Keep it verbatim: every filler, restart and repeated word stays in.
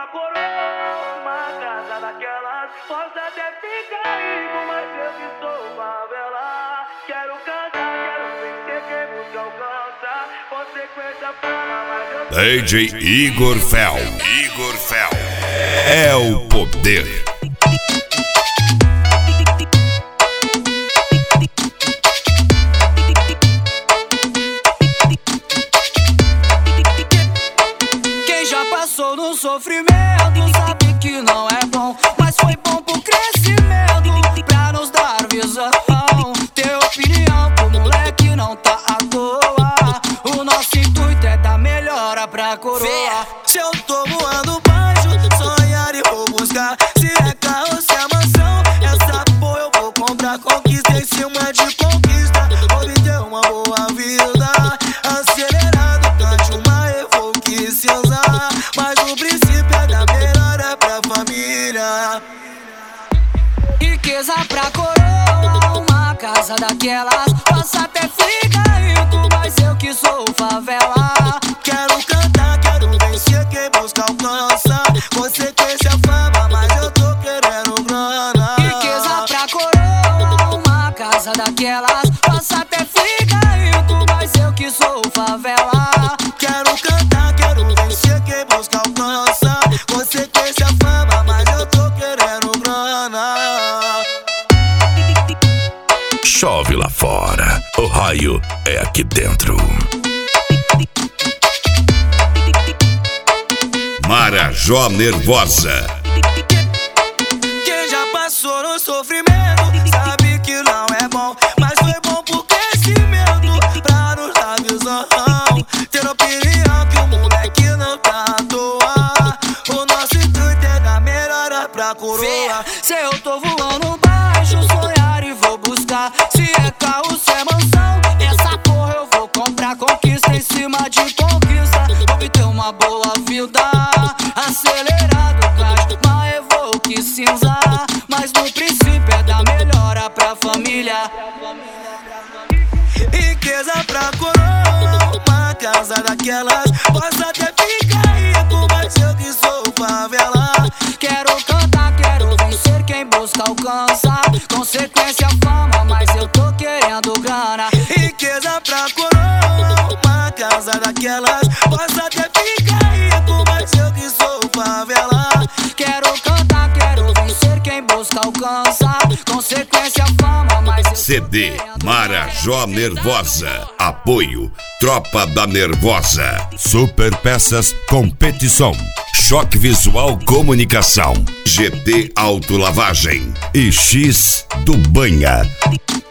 coroa, uma casa daquelas. Posso até ficar rico, mas eu que sou favela. Quero cantar, quero vencer, quem busca alcança. Consequência fama, mas eu D J Igor Fel. Igor Fel. É o poder. Quem já passou no sofrimento sabe que não é bom, mas foi bom pro crescimento, pra nos dar visão. Ter opinião pro moleque não tá à toa. O nosso intuito é dar melhora pra coroa. Se eu tô voando baixo, sonhar e vou buscar. Se é carro, se é mansão, essa porra eu vou comprar. Conquista em cima de conquista, obter uma boa vida. Acelerado, cante uma evoque cinza, mas o princípio é dar melhora pra família. Riqueza pra coroa, uma casa daquelas. Posso até ficar rico, mas eu que sou favela. Quero cantar, quero vencer, quem busca alcança. Consequência fama, mas eu tô querendo grana. Riqueza pra coroa, uma casa daquelas. Posso até ficar rico, mas eu que sou favela. Quero cantar, quero vencer, quem busca alcança. Consequência fama, mas eu tô querendo grana. Chove lá fora, o raio é aqui dentro. Marajó Nervosa. Quem já passou no sofrimento sabe que não é bom, mas foi bom pro crescimento, pra nos dar visão. Ter opinião que o moleque não tá à toa. O nosso intuito é dar melhora pra coroa. Se eu tô voando baixo, sonhar e vou buscar. Se é carro, se é mansão, essa porra eu vou comprar. Conquista em cima de conquista, obter uma boa vida. Acelerado, caixa, uma evoque cinza, mas no princípio é dar melhora pra família. Riqueza pra coroa, uma casa daquelas. Posso até ficar rico, mas eu que sou favela. Quero cantar, quero vencer, quem busca alcança. Consequência fama, mas eu tô querendo grana. Riqueza pra coroa, uma casa daquelas. Posso até ficar rico, mas eu que sou favela. Quero cantar, quero vencer, quem busca alcança. Consequência fama, mas eu C D Marajó Nervosa. Apoio Tropa da Nervosa. Super Peças Competição. Choque Visual Comunicação. G T Autolavagem. E X do Banha.